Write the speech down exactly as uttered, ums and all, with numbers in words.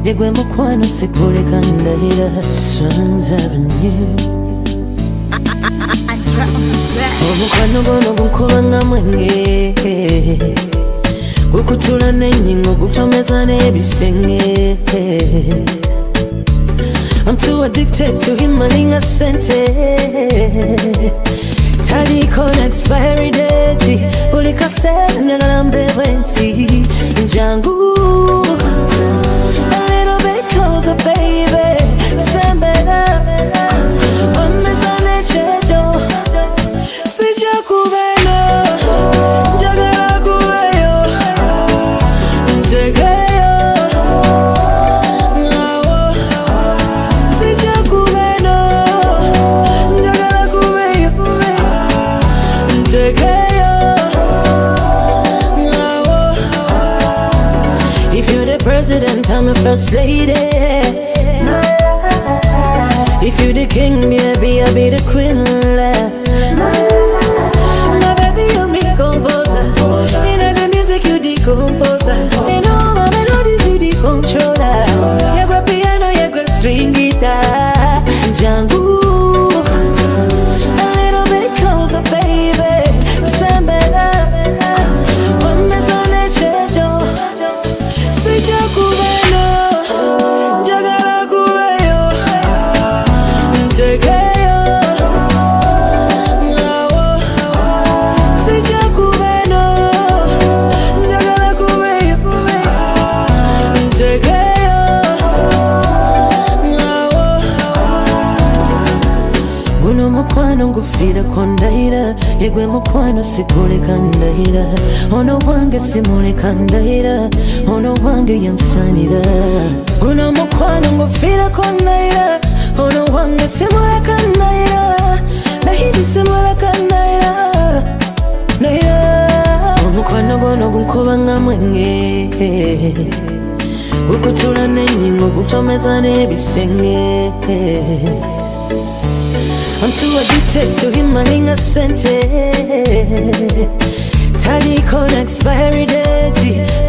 yegwe mukwano sikuleka ndahira. Swans Avenue. Omukwano gono gunkuba nga mwenge, gukutula n'ennyingo gutomeza n'ebisenge. I'm too addicted to him malinga sente. Taliko na expiry date, buli kaseera njagala mbewe nti njangu. A little bit closer baby, sembera omeza n'ekyejo. Sijja kubeera njagala kubeyo, ntegeyo. Sijja kubeera njagala kubeyo, ntegeyo. If you're the president, I'm the first lady. If you're the king, baby, I'll be the queen. My baby, you're me composer. In the music, you the composer. In all my melodies, you the controller. You got piano, you got string guitar. Django, a little bit closer, baby. Sambela, one is on the chejo. Sijja kubeyo, njagala kubeyo, ntegeyo. Sijja kubeyo, njagala kubeyo, ntegeyo. Guno mukwano ngufiirako ndahira, yegwe mukwano sikuleka ndahira. Ono wange simuleka ndahira, ono wange yansanira. Guno mukwano ngufiirako ndahira, ono wange simuleka ndahira. Ndahira simuleka ndahira, ndahira. Omukwano gono gunkuba nga mwenge, gukutula n'ennyingo gutomeza n'ebisenge. I'm too addicted to him malinga sente. Taliko na expiry date,